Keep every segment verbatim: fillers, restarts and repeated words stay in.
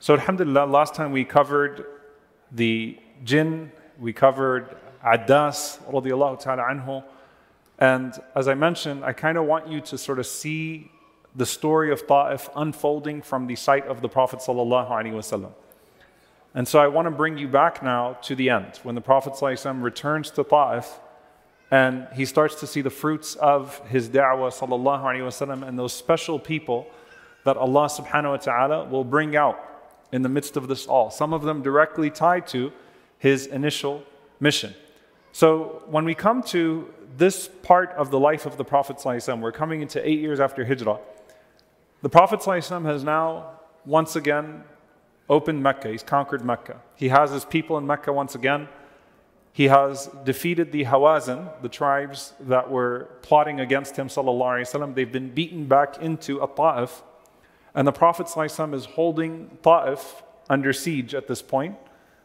So alhamdulillah, last time we covered the jinn, we covered Addas radiallahu ta'ala anhu. And as I mentioned, I kind of want you to sort of see the story of Ta'if unfolding from the sight of the Prophet sallallahu alaihi wasallam. And so I want to bring you back now to the end, when the Prophet sallallahu alaihi wasallam returns to Ta'if and he starts to see the fruits of his da'wah sallallahu alaihi wasallam and those special people that Allah subhanahu wa ta'ala will bring out in the midst of this all. Some of them directly tied to his initial mission. So when we come to this part of the life of the Prophet ﷺ, we're coming into eight years after Hijrah. The Prophet ﷺ has now once again opened Mecca. He's conquered Mecca. He has his people in Mecca once again. He has defeated the Hawazin, the tribes that were plotting against him sallallahu alaihi wasallam. They've been beaten back into a Ta'if. And the Prophet ﷺ is holding Ta'if under siege at this point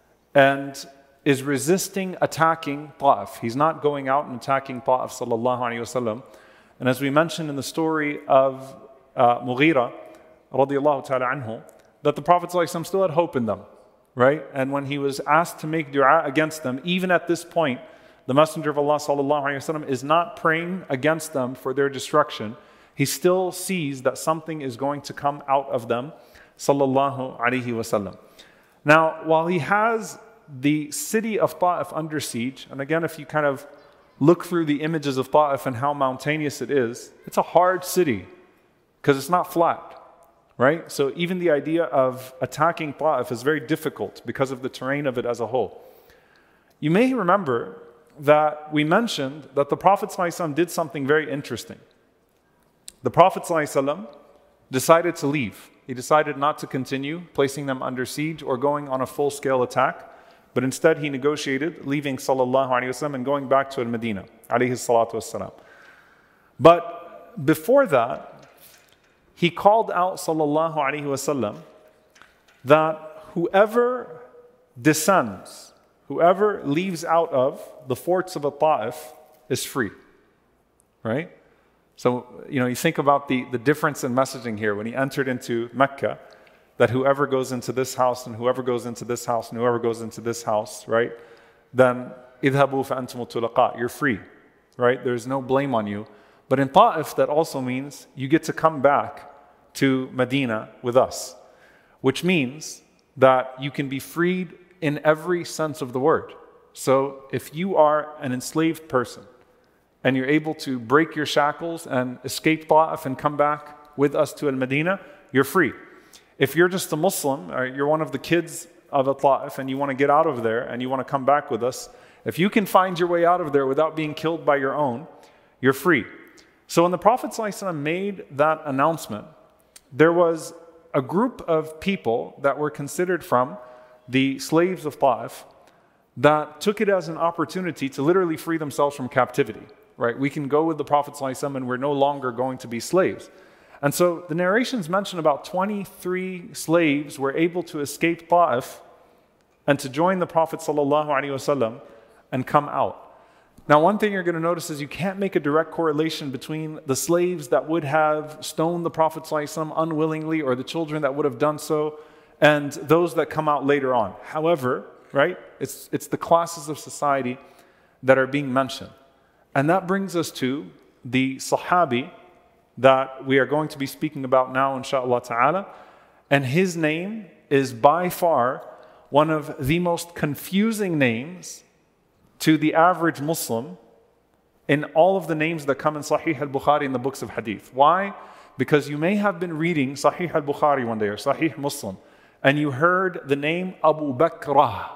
and is resisting attacking Ta'if. He's not going out and attacking Ta'if sallallahu alaihi wasallam. And as we mentioned in the story of uh, Mughira radiallahu ta'ala anhu, that the Prophet ﷺ still had hope in them, right? And when he was asked to make dua against them, even at this point, the Messenger of Allah sallallahu alaihi wasallam is not praying against them for their destruction. He still sees that something is going to come out of them, sallallahu alaihi wasallam. Now, while he has the city of Ta'if under siege, and again, if you kind of look through the images of Ta'if and how mountainous it is, it's a hard city because it's not flat, right? So even the idea of attacking Ta'if is very difficult because of the terrain of it as a whole. You may remember that we mentioned that the Prophet ﷺ did something very interesting. The Prophet ﷺ decided to leave. He decided not to continue placing them under siege or going on a full-scale attack, but instead he negotiated leaving sallallahu alaihi wasallam and going back to Al-Madinah alayhi salatu wassalam. But before that, he called out sallallahu alaihi wasallam that whoever descends, whoever leaves out of the forts of Ta'if is free, right? So, you know, you think about the, the difference in messaging here. When he entered into Mecca, that whoever goes into this house and whoever goes into this house and whoever goes into this house, right? Then, idhabu fa'antum tulaqa, you're free, right? There's no blame on you. But in Ta'if, that also means you get to come back to Medina with us, which means that you can be freed in every sense of the word. So if you are an enslaved person, and you're able to break your shackles and escape Ta'if and come back with us to Al-Madinah, you're free. If you're just a Muslim, or you're one of the kids of a Ta'if and you want to get out of there and you want to come back with us, if you can find your way out of there without being killed by your own, you're free. So when the Prophet ﷺ made that announcement, there was a group of people that were considered from the slaves of Ta'if that took it as an opportunity to literally free themselves from captivity. Right, we can go with the Prophet ﷺ and we're no longer going to be slaves. And so the narrations mention about twenty-three slaves were able to escape Ta'if and to join the Prophet ﷺ and come out. Now, one thing you're going to notice is you can't make a direct correlation between the slaves that would have stoned the Prophet ﷺ unwillingly or the children that would have done so and those that come out later on. However, right, it's, it's the classes of society that are being mentioned. And that brings us to the Sahabi that we are going to be speaking about now, inshaAllah ta'ala. And his name is by far one of the most confusing names to the average Muslim in all of the names that come in Sahih al-Bukhari in the books of Hadith. Why? Because you may have been reading Sahih al-Bukhari one day or Sahih Muslim, and you heard the name Abu Bakrah.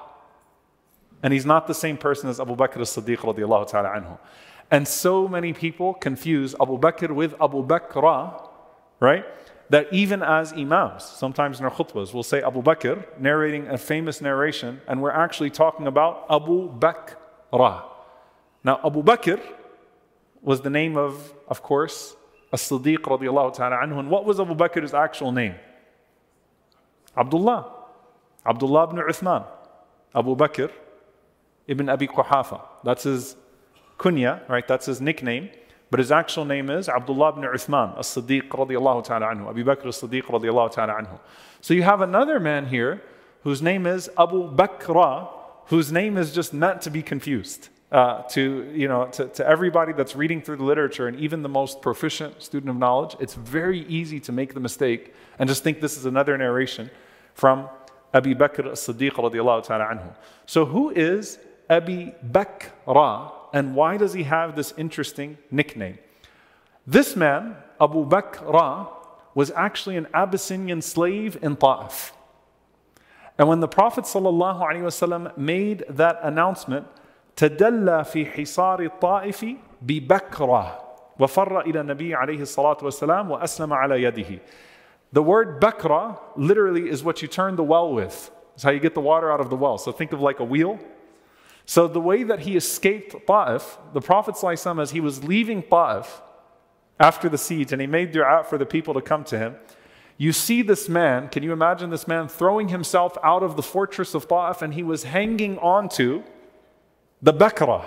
And he's not the same person as Abu Bakr as-Siddiq radiallahu ta'ala anhu. And so many people confuse Abu Bakr with Abu Bakrah, right? That even as imams, sometimes in our khutbahs, we'll say Abu Bakr, narrating a famous narration, and we're actually talking about Abu Bakrah. Now, Abu Bakr was the name of, of course, as-Siddiq radiallahu ta'ala anhu. And what was Abu Bakr's actual name? Abdullah. Abdullah ibn Uthman. Abu Bakr ibn Abi Quhafa. That's his kunya, right? That's his nickname. but his actual name is Abdullah ibn Uthman as-Siddiq radiyallahu ta'ala anhu, Abu Bakr as-Siddiq radiyallahu ta'ala anhu. So you have another man here whose name is Abu Bakra, whose name is just meant to be confused. Uh, to you know, to, to everybody that's reading through the literature, and even the most proficient student of knowledge, it's very easy to make the mistake and just think this is another narration from Abi Bakr as-Siddiq radiyallahu ta'ala anhu. So who is Abi Bakra, and why does he have this interesting nickname? This man, Abu Bakra, was actually an Abyssinian slave in Ta'if. And when the Prophet sallallahu alaihi wasallam made that announcement, تدلى في حصار الطائف ببكرة وفر إلى النبي عليه الصلاة والسلام وأسلم على يده. The word bakra literally is what you turn the well with. It's how you get the water out of the well. So think of like a wheel. So the way that he escaped Ta'if, the Prophet ﷺ, as he was leaving Ta'if after the siege, and he made dua for the people to come to him, you see this man, can you imagine this man throwing himself out of the fortress of Ta'if, and he was hanging on to the bakra,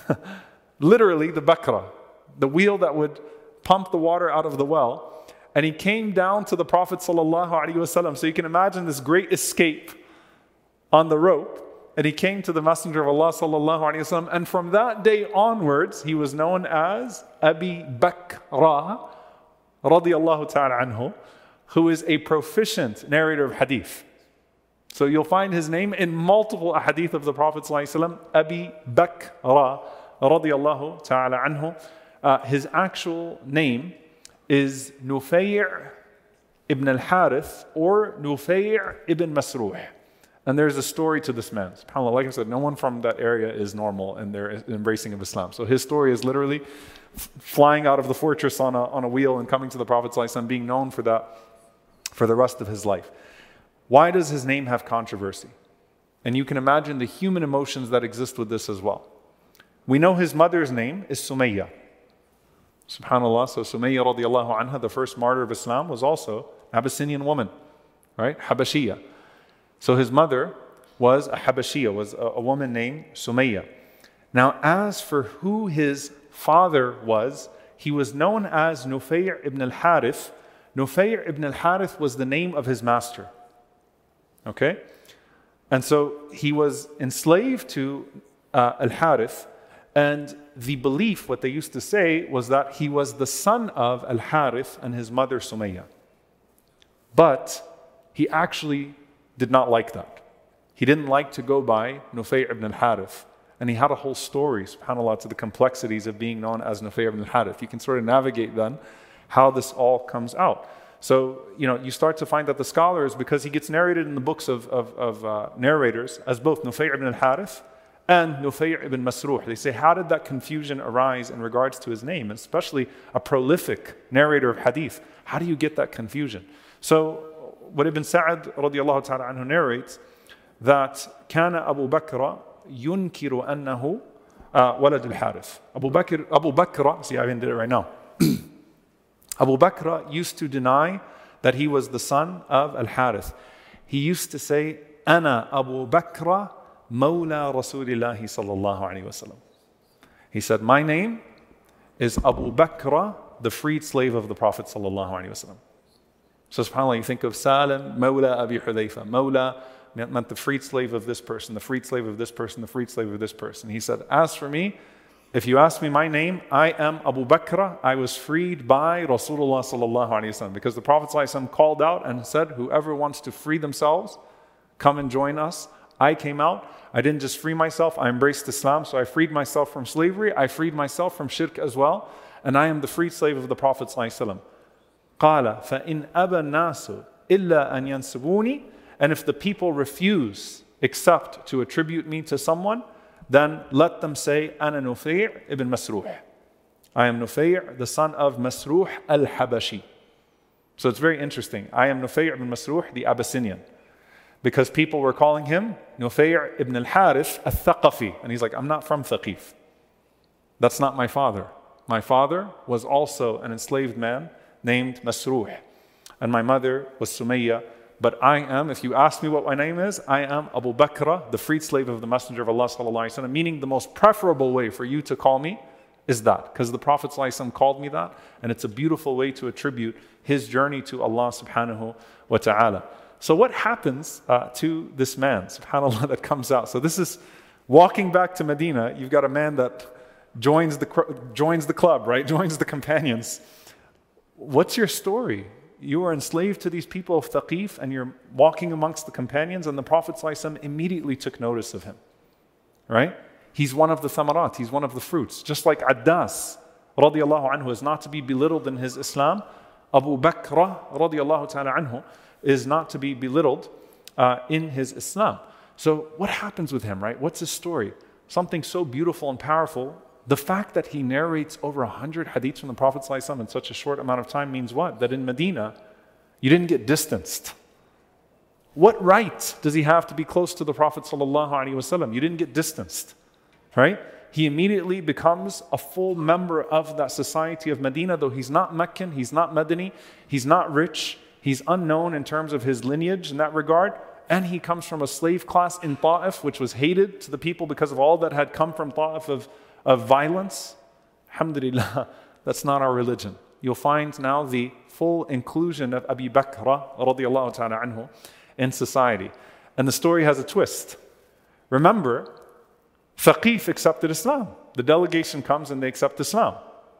literally the bakra, the wheel that would pump the water out of the well. And he came down to the Prophet sallallahu alaihi wasallam. So you can imagine this great escape on the rope. And he came to the Messenger of Allah sallallahu alaihi wasallam. And from that day onwards, he was known as Abi Bakra radiyallahu ta'ala anhu, who is a proficient narrator of hadith. So you'll find his name in multiple ahadith of the Prophet ﷺ, Abi Bakra radiyallahu ta'ala anhu. Uh, his actual name is Nufay' ibn al-Harith or Nufay' ibn Masruh. And there's a story to this man. SubhanAllah, like I said, no one from that area is normal in their embracing of Islam. So his story is literally f- flying out of the fortress on a, on a wheel and coming to the Prophet ﷺ, being known for that for the rest of his life. Why does his name have controversy? And you can imagine the human emotions that exist with this as well. We know his mother's name is Sumayya. SubhanAllah, so Sumayya radiallahu anha, the first martyr of Islam, was also an Abyssinian woman, right? Habashiyya. So his mother was a Habashiyya, was a, a woman named Sumayya. Now, as for who his father was, he was known as Nufay' ibn al-Harith. Nufay' ibn al-Harith was the name of his master. Okay? And so he was enslaved to uh, Al-Harith, and the belief, what they used to say, was that he was the son of Al-Harith and his mother Sumayya. But he actually did not like that. He didn't like to go by Nufay' ibn al-Harith. And he had a whole story, subhanAllah, to the complexities of being known as Nufay' ibn al-Harith. You can sort of navigate then how this all comes out. So, you know, you start to find that the scholars, because he gets narrated in the books of, of, of uh, narrators as both Nufay' ibn al-Harith and Nufay' ibn Masruh. They say, how did that confusion arise in regards to his name? Especially a prolific narrator of hadith. How do you get that confusion? So, what Ibn Sa'ad radiallahu ta'ala anhu narrates, that كان أبو بكر ينكر أنه ولد الحارث. Abu Bakr, Abu Bakr, see I even did it right now. Abu Bakr used to deny that he was the son of Al-Harith. He used to say, أنا أبو بكر مولى رسول الله صلى الله عليه وسلم. He said, my name is Abu Bakr, the freed slave of the Prophet صلى الله عليه وسلم. So subhanAllah, you think of Salim, Mawla Abi Hudayfa. Mawla meant the freed slave of this person, the freed slave of this person, the freed slave of this person. He said, as for me, if you ask me my name, I am Abu Bakr. I was freed by Rasulullah sallallahu alaihi wasallam, because the Prophet sallallahu alaihi wasallam called out and said, whoever wants to free themselves, come and join us. I came out. I didn't just free myself. I embraced Islam. So I freed myself from slavery. I freed myself from shirk as well. And I am the freed slave of the Prophet sallallahu alaihi wasallam. قال فإن أبى الناس إلا أن ينسبوني. And if the people refuse, except to attribute me to someone, then let them say, أنا نفيع ibn Masruh. I am Nufay', the son of Masruh al-Habashi. So it's very interesting. I am Nufay' ibn Masruh, the Abyssinian. Because people were calling him Nufay' ibn al-Harith al-Thaqafi. And he's like, I'm not from Thaqif. That's not my father. My father was also an enslaved man named Masruh. And my mother was Sumayya. But I am, if you ask me what my name is, I am Abu Bakr, the freed slave of the Messenger of Allah sallallahu alaihi wasallam, meaning the most preferable way for you to call me is that, because the Prophet ﷺ called me that, and it's a beautiful way to attribute his journey to Allah subhanahu wa ta'ala. So what happens uh, to this man, subhanAllah, that comes out? So this is walking back to Medina. You've got a man that joins the, joins the club, right? Joins the companions. What's your story? You were enslaved to these people of Thaqif, and you're walking amongst the companions, and the Prophet ﷺ immediately took notice of him, right? He's one of the thamarat, he's one of the fruits. Just like Addas, radiallahu anhu, is not to be belittled in his Islam, Abu Bakr, radiallahu ta'ala anhu, is not to be belittled uh, in his Islam. So what happens with him, right? What's his story? Something so beautiful and powerful. The fact that he narrates over a hundred hadiths from the Prophet ﷺ in such a short amount of time means what? That in Medina, you didn't get distanced. What right does he have to be close to the Prophet ﷺ? You didn't get distanced, right? He immediately becomes a full member of that society of Medina, though he's not Meccan, he's not Madani, he's not rich, he's unknown in terms of his lineage in that regard, and he comes from a slave class in Ta'if, which was hated to the people because of all that had come from Ta'if of of violence. Alhamdulillah, that's not our religion. You'll find now the full inclusion of Abi Bakr radiallahu ta'ala anhu in society. And the story has a twist. Remember, Thaqif accepted Islam. The delegation comes and they accept Islam.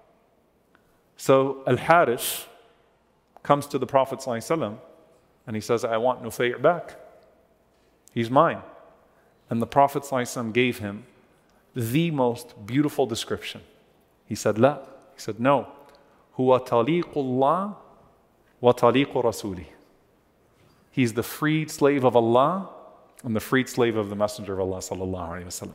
So Al-Harith comes to the Prophet ﷺ and he says, I want Nufay' back. He's mine. And the Prophet ﷺ gave him the most beautiful description. He said, La. He said, no. Huwa taliqullah wa taliqu rasuli. He's the freed slave of Allah and the freed slave of the Messenger of Allah sallallahu alayhi wa sallam.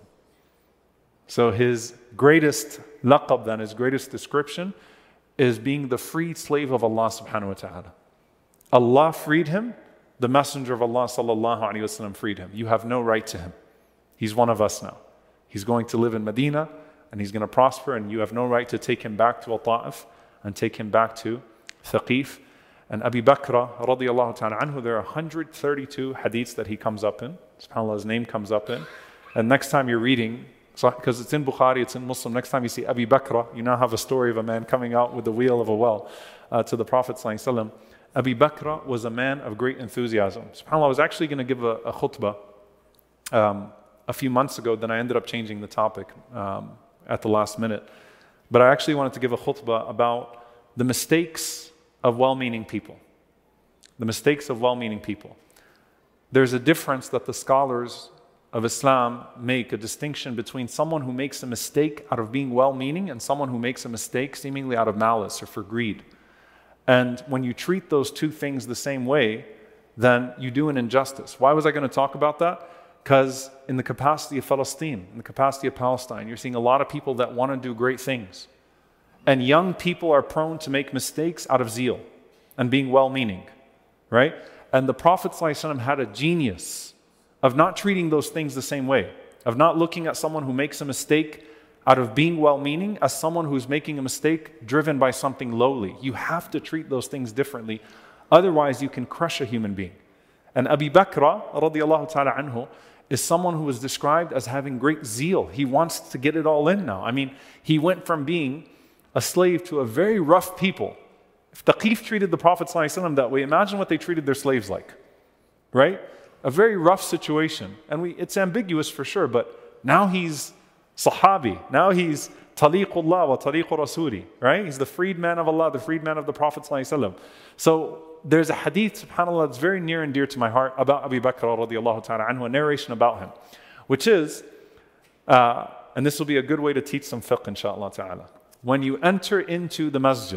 So his greatest laqab, then, his greatest description is being the freed slave of Allah subhanahu wa ta'ala. Allah freed him, the Messenger of Allah sallallahu alayhi wa sallam freed him. You have no right to him. He's one of us now. He's going to live in Medina and he's going to prosper, and you have no right to take him back to Al-Ta'if and take him back to Thaqif. And Abi Bakr radiallahu ta'ala anhu, there are one hundred thirty-two hadiths that he comes up in. SubhanAllah, his name comes up in. And next time you're reading, because it's in Bukhari, it's in Muslim, next time you see Abi Bakr, you now have a story of a man coming out with the wheel of a well uh, to the Prophet ﷺ. Abi Bakr was a man of great enthusiasm. SubhanAllah, I was actually going to give a, a khutbah um, a few months ago, then I ended up changing the topic um, at the last minute. But I actually wanted to give a khutbah about the mistakes of well-meaning people. The mistakes of well-meaning people. There's a difference that the scholars of Islam make, a distinction between someone who makes a mistake out of being well-meaning and someone who makes a mistake seemingly out of malice or for greed. And when you treat those two things the same way, then you do an injustice. Why was I going to talk about that? Because in the capacity of Palestine, in the capacity of Palestine, you're seeing a lot of people that want to do great things. And young people are prone to make mistakes out of zeal and being well-meaning, right? And the Prophet ﷺ had a genius of not treating those things the same way, of not looking at someone who makes a mistake out of being well-meaning as someone who's making a mistake driven by something lowly. You have to treat those things differently. Otherwise, you can crush a human being. And Abi Bakr radiallahu ta'ala anhu is someone who is described as having great zeal. He wants to get it all in now. I mean, he went from being a slave to a very rough people. If Thaqif treated the Prophet ﷺ that way, imagine what they treated their slaves like, right? A very rough situation. And we, it's ambiguous for sure, but now he's Sahabi. Now he's Taliqullah wa Taliqu Rasuli, right? He's the freed man of Allah, the freed man of the Prophet ﷺ. So there's a hadith, subhanAllah, that's very near and dear to my heart about Abi Bakr radiallahu ta'ala anhu, a narration about him, which is, uh, and this will be a good way to teach some fiqh, inshaAllah ta'ala. When you enter into the masjid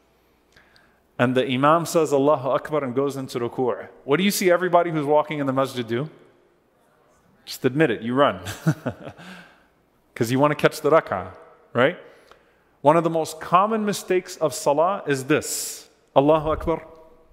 and the imam says Allahu Akbar and goes into ruku', what do you see everybody who's walking in the masjid do? Just admit it, you run. Because you want to catch the rak'ah, right? One of the most common mistakes of salah is this: Allahu Akbar.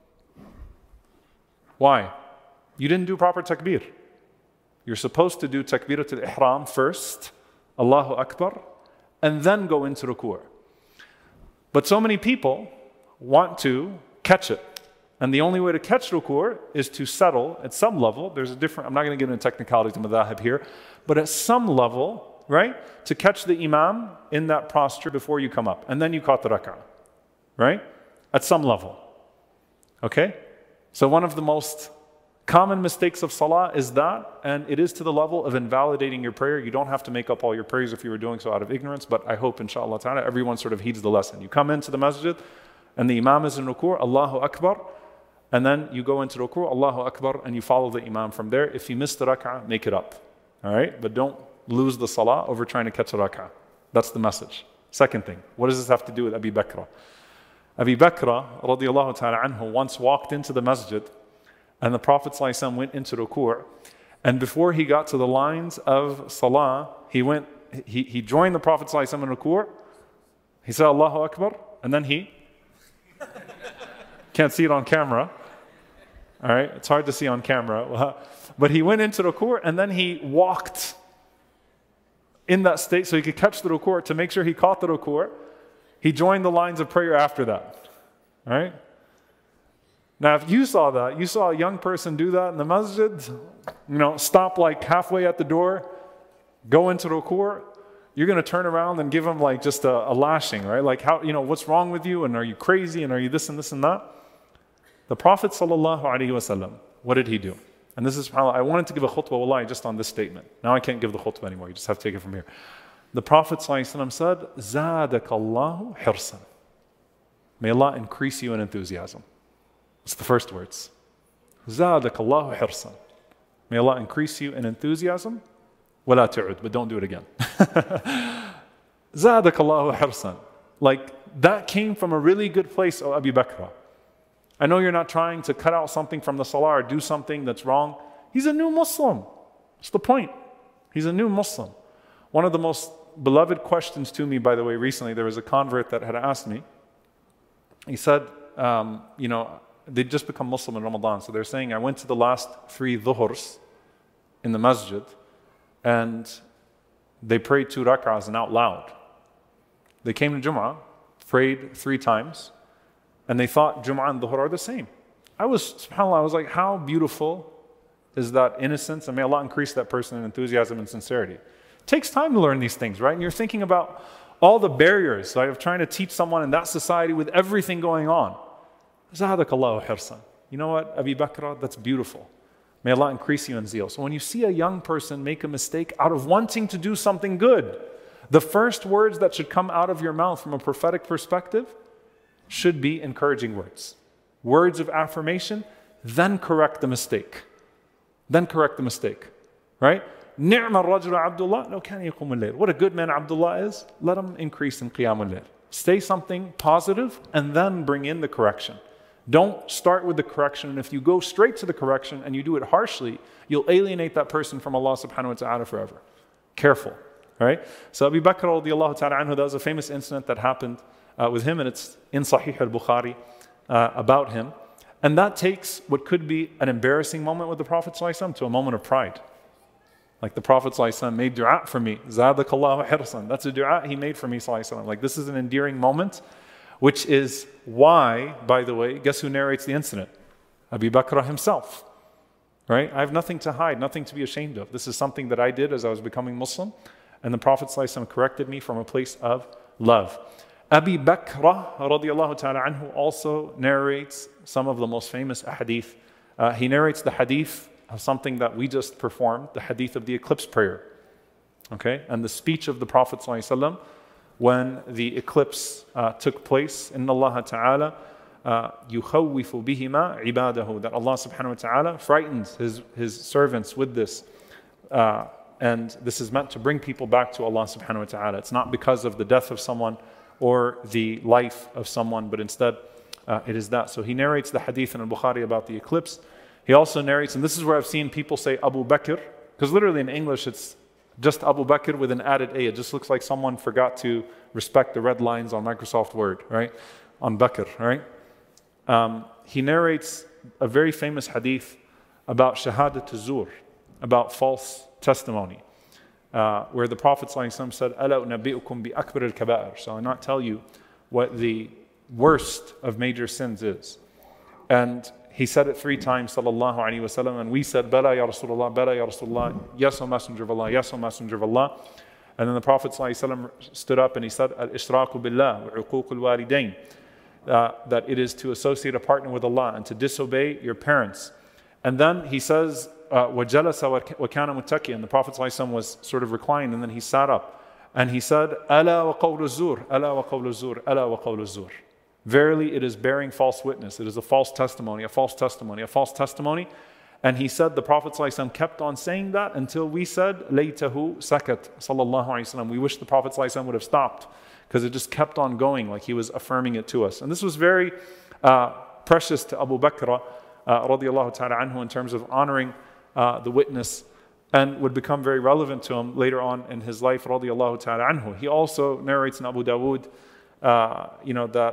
Why? You didn't do proper takbir. You're supposed to do takbirat al-ihram first, Allahu Akbar, and then go into ruku'. But so many people want to catch it. And the only way to catch ruku' is to settle at some level. There's a different, I'm not going to get into technicalities of madhahib here, but at some level, right? To catch the imam in that posture before you come up. And then you caught the rak'ah, right? At some level. Okay? So one of the most common mistakes of salah is that, and it is to the level of invalidating your prayer. You don't have to make up all your prayers if you were doing so out of ignorance, but I hope, inshallah ta'ala, everyone sort of heeds the lesson. You come into the masjid, and the imam is in ruku', Allahu Akbar, and then you go into ruku', Allahu Akbar, and you follow the imam from there. If you miss the rak'ah, make it up. All right? But don't lose the salah over trying to catch a rak'ah. That's the message. Second thing, what does this have to do with Abi Bakr? Abi Bakr, radiallahu ta'ala anhu, once walked into the masjid, and the Prophet ﷺ went into ruku', and before he got to the lines of salah, he went, he, he joined the Prophet ﷺ in ruku', he said Allahu Akbar, and then he, can't see it on camera, all right, it's hard to see on camera, but he went into ruku', and then he walked in that state so he could catch the ruku'. To make sure he caught the ruku', he joined the lines of prayer after that, all right? Now, if you saw that, you saw a young person do that in the masjid, you know, stop like halfway at the door, go into ruku', you're going to turn around and give him like just a, a lashing, right? Like, how, you know, what's wrong with you? And are you crazy? And are you this and this and that? The Prophet sallallahu alaihi wasallam, what did he do? And this is, subhanAllah, I wanted to give a khutbah, wallahi, just on this statement. Now I can't give the khutbah anymore. You just have to take it from here. The Prophet sallallahu alaihi wasallam said, زَادَكَ اللَّهُ حِرْصًا. May Allah increase you in enthusiasm. It's the first words. زَادَكَ اللَّهُ حِرْصًا. May Allah increase you in enthusiasm. وَلَا تُعُدْ, but don't do it again. زَادَكَ اللَّهُ حِرْصًا. Like, that came from a really good place, O Abi Bakr. I know you're not trying to cut out something from the salah or do something that's wrong. He's a new Muslim. That's the point. He's a new Muslim. One of the most beloved questions to me, by the way, recently, there was a convert that had asked me. He said, um, you know, they'd just become Muslim in Ramadan. So they're saying, I went to the last three dhuhrs in the masjid, and they prayed two rak'ahs and out loud. They came to Jum'ah, prayed three times, and they thought Jum'ah and dhuhr are the same. I was, subhanAllah, I was like, how beautiful is that innocence? And may Allah increase that person in enthusiasm and sincerity. It takes time to learn these things, right? And you're thinking about all the barriers, right, of trying to teach someone in that society with everything going on. زَادَكَ اللَّهُ حِرْصًا. You know what, Abi Bakr, that's beautiful. May Allah increase you in zeal. So when you see a young person make a mistake out of wanting to do something good, the first words that should come out of your mouth from a prophetic perspective should be encouraging words. Words of affirmation, then correct the mistake. Then correct the mistake, right? نِعْمَ الرَّجُلُ عَبْدُ اللَّهِ لَوْ كَانَ يَقُومُ اللَّيْلِ. What a good man Abdullah is, let him increase in Qiyam al-Layl. Say something positive and then bring in the correction. Don't start with the correction, and if you go straight to the correction and you do it harshly, you'll alienate that person from Allah subhanahu wa ta'ala forever. Careful, right? So Abu Bakr radiallahu ta'ala anhu, that was a famous incident that happened uh, with him, and it's in Sahih al-Bukhari uh, about him. And that takes what could be an embarrassing moment with the Prophet ﷺ to a moment of pride. Like the Prophet ﷺ made dua for me. زَادَكَ اللَّهُ حِرْصًا. That's a dua he made for me ﷺ. Like this is an endearing moment, which is why, by the way, guess who narrates the incident? Abu Bakr himself. Right? I have nothing to hide, nothing to be ashamed of. This is something that I did as I was becoming Muslim, and the Prophet ﷺ corrected me from a place of love. Abi Bakr radiallahu ta'ala anhu also narrates some of the most famous hadith. Uh, he narrates the hadith of something that we just performed, the hadith of the eclipse prayer. Okay? And the speech of the Prophet ﷺ when the eclipse uh, took place. Inna Allah ta'ala yukhawwifu bihima ibadahu. That Allah subhanahu wa ta'ala frightens his, his servants with this. Uh, and this is meant to bring people back to Allah subhanahu wa ta'ala. It's not because of the death of someone or the life of someone, but instead uh, it is that. So he narrates the hadith in al-Bukhari about the eclipse. He also narrates, and this is where I've seen people say Abu Bakr, because literally in English it's just Abu Bakr with an added A. It just looks like someone forgot to respect the red lines on Microsoft Word, right? On Bakr, right? Um, he narrates a very famous hadith about shahadat az-zur, about false testimony, uh, where the Prophet ﷺ said, أَلَا أُنَبِّئُكُمْ بِأَكْبَرِ الْكَبَائِرِ. So I'll not tell you what the worst of major sins is. And he said it three times, sallallahu alaihi wasallam, and we said, Bala ya Rasulullah, Bala ya Rasulullah, yes, O Messenger of Allah, yes, O Messenger of Allah. And then the Prophet ﷺ stood up and he said, Al-Ishraku billah wa uquq al-walidain. Uh, that it is to associate a partner with Allah and to disobey your parents. And then he says, وَجَلَسَ وَكَانَ مُتَّكِيًا. And the Prophet ﷺ was sort of reclined, and then he sat up. And he said, أَلَا وَقَوْلُ الزُّورِ أَلَا وَقَوْلُ الزُّورِ أَلَا وَقَوْلُ الزُّورِ. Verily, it is bearing false witness. It is a false testimony, a false testimony, a false testimony. And he said, the Prophet ﷺ kept on saying that until we said, لَيْتَهُ سَكَتْ sallallahu alayhi wa sallam. We wish the Prophet ﷺ would have stopped, because it just kept on going, like he was affirming it to us. And this was very uh, precious to Abu Bakr, uh, radiallahu ta'ala anhu, in terms of honoring uh, the witness, and would become very relevant to him later on in his life, radiallahu ta'ala anhu. He also narrates in Abu Dawood, uh, you know, that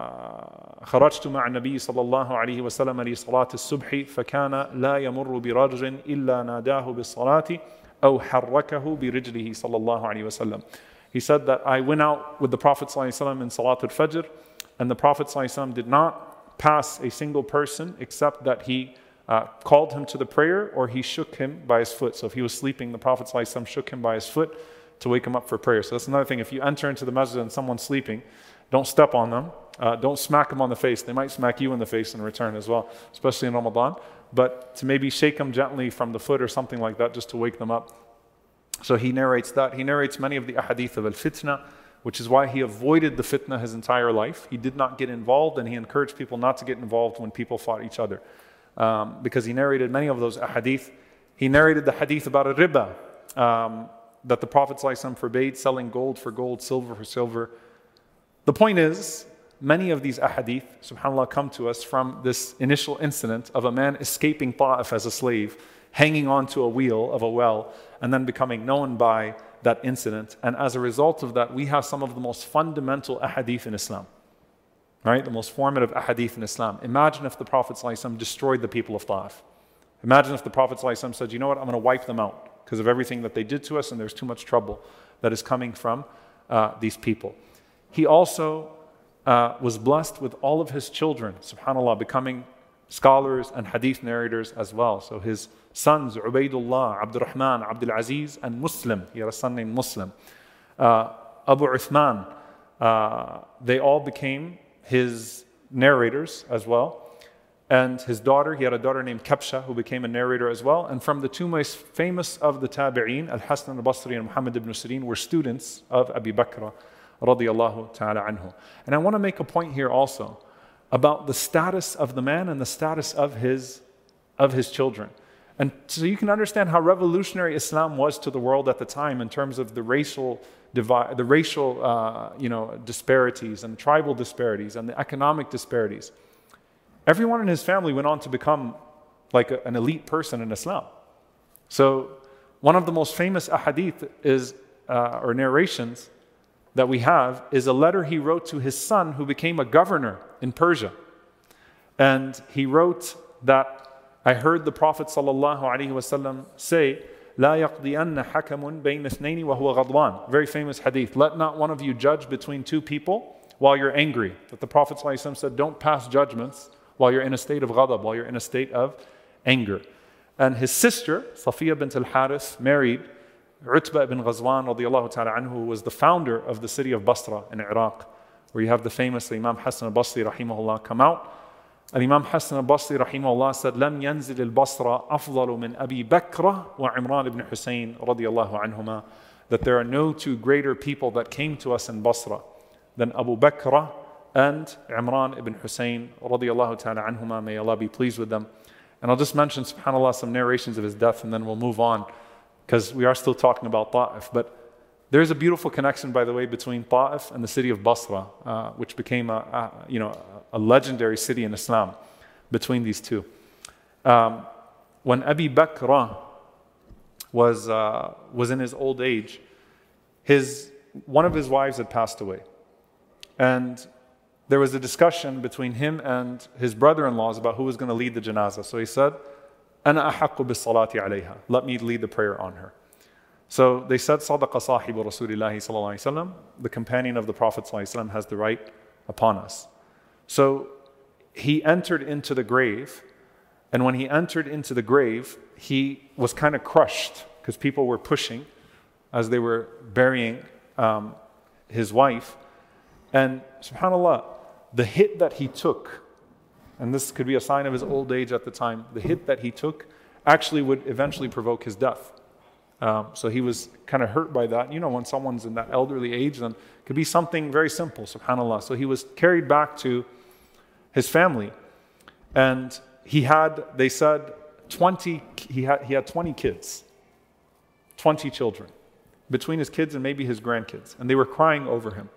خرجت مع النبي صلى الله عليه وسلم لصلاة الصبح فكان لا يمر برجل إلا ناداه بالصلاة أو حركه برجله صلى الله عليه وسلم. He said that I went out with the Prophet ﷺ in Salatul Fajr, and the Prophet ﷺ did not pass a single person except that he uh, called him to the prayer, or he shook him by his foot. So if he was sleeping, the Prophet ﷺ shook him by his foot to wake him up for prayer. So that's another thing. If you enter into the masjid and someone's sleeping, don't step on them. Uh, don't smack them on the face. They might smack you in the face in return as well, especially in Ramadan. But to maybe shake them gently from the foot or something like that, just to wake them up. So he narrates that. He narrates many of the ahadith of al-fitna, which is why he avoided the fitna his entire life. He did not get involved, and he encouraged people not to get involved when people fought each other. Um, because he narrated many of those ahadith. He narrated the hadith about a riba, um, that the Prophet ﷺ forbade selling gold for gold, silver for silver. The point is, many of these ahadith, subhanAllah, come to us from this initial incident of a man escaping Ta'if as a slave, hanging onto a wheel of a well, and then becoming known by that incident. And as a result of that, we have some of the most fundamental ahadith in Islam. Right? The most formative ahadith in Islam. Imagine if the Prophet ﷺ destroyed the people of Ta'if. Imagine if the Prophet ﷺ said, you know what, I'm going to wipe them out because of everything that they did to us, and there's too much trouble that is coming from uh, these people. He also uh, was blessed with all of his children, subhanAllah, becoming scholars and hadith narrators as well. So his sons, Ubaidullah, Abdurrahman, Abdul Aziz, and Muslim. He had a son named Muslim. Uh, Abu Uthman, uh, they all became his narrators as well. And his daughter, he had a daughter named Kabsha who became a narrator as well. And from the two most famous of the tabi'een, Al-Hasan al-Basri and Muhammad ibn Sirin, were students of Abi Bakr radiyallahu ta'ala anhu. And I want to make a point here also about the status of the man and the status of his, of his children. And so you can understand how revolutionary Islam was to the world at the time in terms of the racial divide, the racial uh, you know, disparities and tribal disparities and the economic disparities. Everyone in his family went on to become like a, an elite person in Islam. So one of the most famous ahadith is, uh, or narrations that we have, is a letter he wrote to his son who became a governor in Persia. And he wrote that, I heard the Prophet sallallahu alaihi wasallam say, لا يقضين حكم بين اثنين وهو غضبان. Very famous hadith. Let not one of you judge between two people while you're angry. That the Prophet sallallahu alaihi wasallam said, don't pass judgments while you're in a state of ghadab, while you're in a state of anger. And his sister, Safiya bint al-Harith, married Utbah ibn Ghazwan radiyallahu ta'ala anhu, who was the founder of the city of Basra in Iraq, where you have the famous Imam Hassan al-Basri rahimahullah come out. And Imam Hassan al-Basri rahimahullah said, لم ينزل البصرة أفضل من أبي بكر وعمران ibn Hussein radiyallahu anhuma, that there are no two greater people that came to us in Basra than Abu Bakr and Imran ibn Hussein radiyallahu ta'ala anhuma, may Allah be pleased with them. And I'll just mention, subhanAllah, some narrations of his death, and then we'll move on, because we are still talking about Ta'if. But there's a beautiful connection, by the way, between Ta'if and the city of Basra, uh, which became a, a, you know, a legendary city in Islam between these two. Um, when Abi Bakr was, uh, was in his old age, his, one of his wives had passed away. And there was a discussion between him and his brother-in-laws about who was going to lead the janazah. So he said, أَنَا أَحَقُّ بِالصَّلَاةِ عَلَيْهَا. Let me lead the prayer on her. So they said, صَدَقَ صَاحِبُ رَسُولِ اللَّهِ صَلَّى اللَّهُ عَلَيْهِ وسلم. The companion of the Prophet ﷺ has the right upon us. So he entered into the grave, and when he entered into the grave, he was kind of crushed because people were pushing as they were burying um, his wife. And subhanAllah, the hit that he took, and this could be a sign of his old age at the time, the hit that he took actually would eventually provoke his death. Um, so he was kind of hurt by that. You know, when someone's in that elderly age, then it could be something very simple, subhanAllah. So he was carried back to his family. And he had, they said, twenty, he had, he had twenty kids, twenty children, between his kids and maybe his grandkids. And they were crying over him.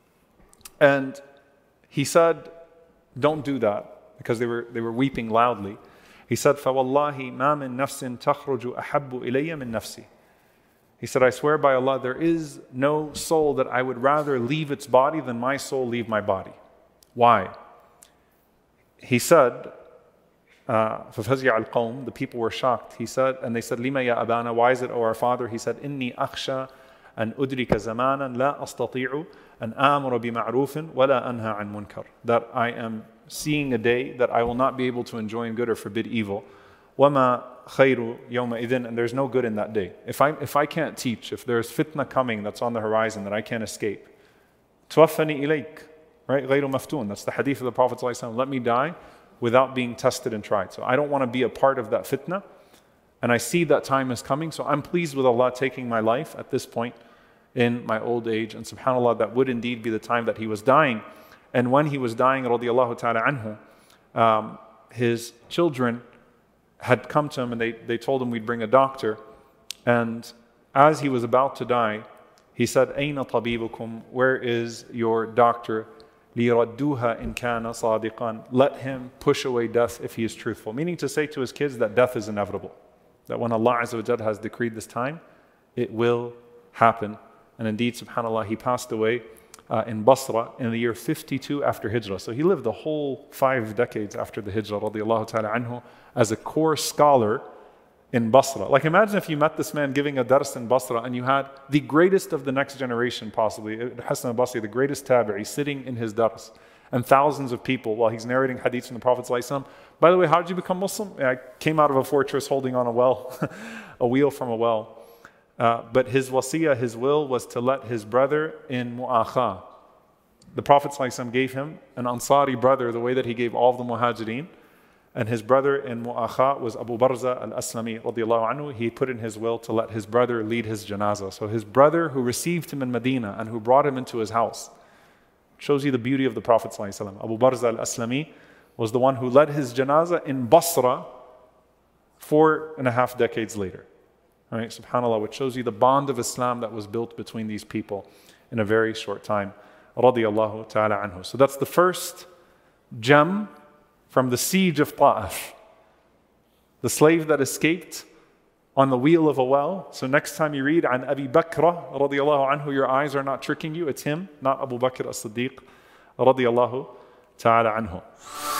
And he said, don't do that, because they were, they were weeping loudly. He said, فَوَاللَّهِ مَا مِن نَفْسٍ تَخْرُجُ أَحَبُّ إِلَيَّ مِن نَفْسِي. He said, I swear by Allah, there is no soul that I would rather leave its body than my soul leave my body. Why? He said, uh, فَفَزِعَ الْقَوْمِ, the people were shocked. He said, and they said, لِمَا يَا أَبَانَا, why is it, O our father? He said, إِنِّي أَخْشَى أَنْ أُدْرِكَ زَمَانًا لَا أَسْتَطِيعُ أَنْ آمُرَ بِمَعْرُوفٍ وَلَا أَنْهَى عَنْ مُنْكَرٍ. That I am seeing a day that I will not be able to enjoin good or forbid evil. وَمَا خَيْرُ يَوْمَئِذٍ, and there's no good in that day. If I, if I can't teach, if there's fitna coming that's on the horizon that I can't escape, توفني إليك, right? غير مفتون. That's the hadith of the Prophet ﷺ. Let me die without being tested and tried. So I don't want to be a part of that fitna. And I see that time is coming. So I'm pleased with Allah taking my life at this point in my old age. And subhanAllah, that would indeed be the time that he was dying. And when he was dying, radiallahu ta'ala anhu, um, his children had come to him and they, they told him we'd bring a doctor. And as he was about to die, he said, أَيْنَ طَبِيبُكُمْ, where is your doctor? لِيَرَدُّوهَا إِنْ كَانَ صَادِقًا. Let him push away death if he is truthful. Meaning to say to his kids that death is inevitable. That when Allah Azza wa Jal has decreed this time, it will happen. And indeed, subhanAllah, he passed away uh, in Basra in the year fifty-two after Hijrah. So he lived the whole five decades after the Hijrah, radiallahu ta'ala anhu, as a core scholar in Basra. Like imagine if you met this man giving a dars in Basra and you had the greatest of the next generation possibly, Hasan al-Basri, the greatest tabi'i, sitting in his dars, and thousands of people while he's narrating hadiths from the Prophet ﷺ. By the way, how did you become Muslim? I came out of a fortress holding on a well, a wheel from a well. Uh, but his wasiyah, his will, was to let his brother in Mu'akha. The Prophet ﷺ gave him an Ansari brother the way that he gave all of the Muhajirin. And his brother in Mu'akha was Abu Barza al-Aslami radiallahu anhu. He put in his will to let his brother lead his janazah. So his brother who received him in Medina and who brought him into his house, shows you the beauty of the Prophet ﷺ. Abu Barza al-Aslami was the one who led his janazah in Basra four and a half decades later. Right? SubhanAllah, which shows you the bond of Islam that was built between these people in a very short time. Radiyallahu ta'ala anhu. So that's the first gem from the siege of Ta'if. The slave that escaped on the wheel of a well. So next time you read an Abi Bakr radiyallahu anhu, your eyes are not tricking you. It's him, not Abu Bakr as-Siddiq radiyallahu ta'ala anhu.